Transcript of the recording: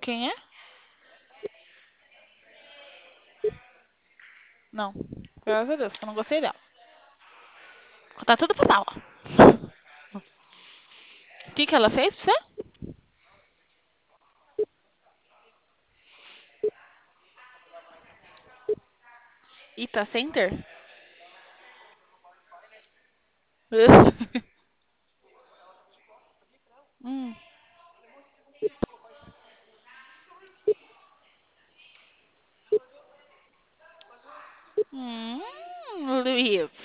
Quem é? Não. Graças a Deus, que eu não gostei dela. Tá tudo pro mal. O que que ela fez pra você? Ita Center? hum. Hum, Luiz.